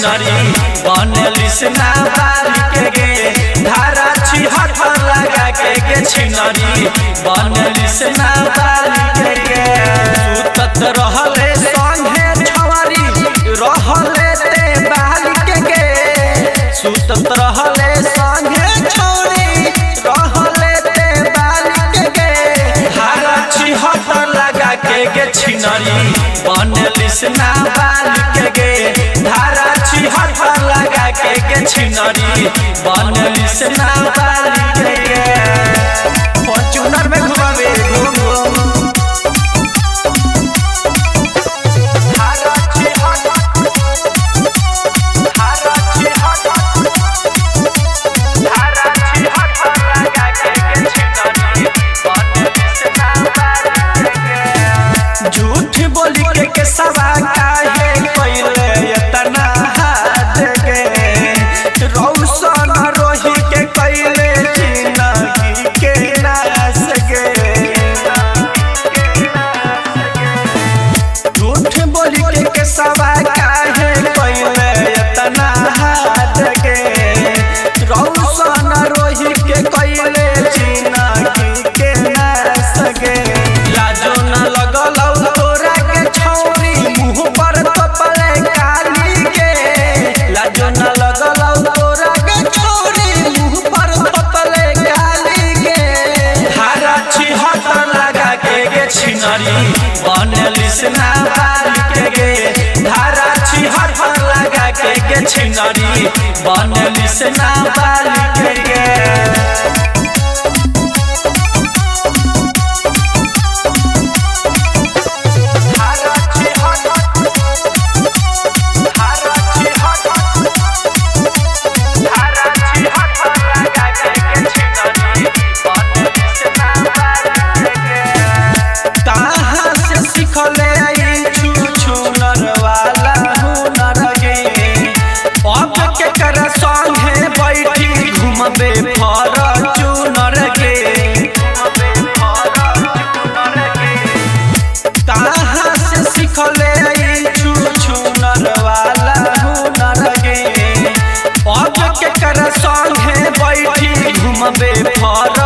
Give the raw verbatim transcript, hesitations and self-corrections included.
छिनरी बनली से नाबालिग गे धारा छिहत्तर लगा के गे छिनरी बनली से नाबालिग गे सुतत रहले संगे छवरी रहले ते बालिग गे सुतत रहले संगे छौरी रहले ते बालिग गे धारा छिहत्तर लगा के गे छिनरी बनली से नाबालिग गे धारा छिहत्तर लगा के गे छिनरी बनली से नाबालिग गे फॉर्च्यूनर में घुमावे घूम घूम धारा छिहत्तर धारा छिहत्तर धारा छिहत्तर लगा के गे छिनरी बनली से नाबालिग गे झूठ बोली के के सवा काहे कइले इतना हाथ गे रौशन रोही के कइले जिंदगी के नाश गे झूठ बोली के के सवा काहे कइले इतना हाथ गे रौशन रोही के कइले जिंदगी के नाश गे लाजो न लगल तोरा के छौरी मुंह पर तपले काली के लाजो न लगल तोरा के छौरी मुंह पर तपले काली के धारा छिहत्तर लगा के गे छिनरी बनली से नाबालिग गे धारा छिहत्तर लगा के गे छिनरी बनली से नाबालिग गे कहाँ से सिखले छू छू नर वाला हुनर गे अब के कर संगे बैठी घूमबे फॉर्च्यूनर गे कहाँ से सिखले छू छू नर वाला हुनर गे अब के कर संगे बैठी घूमबे फॉर्च्यूनर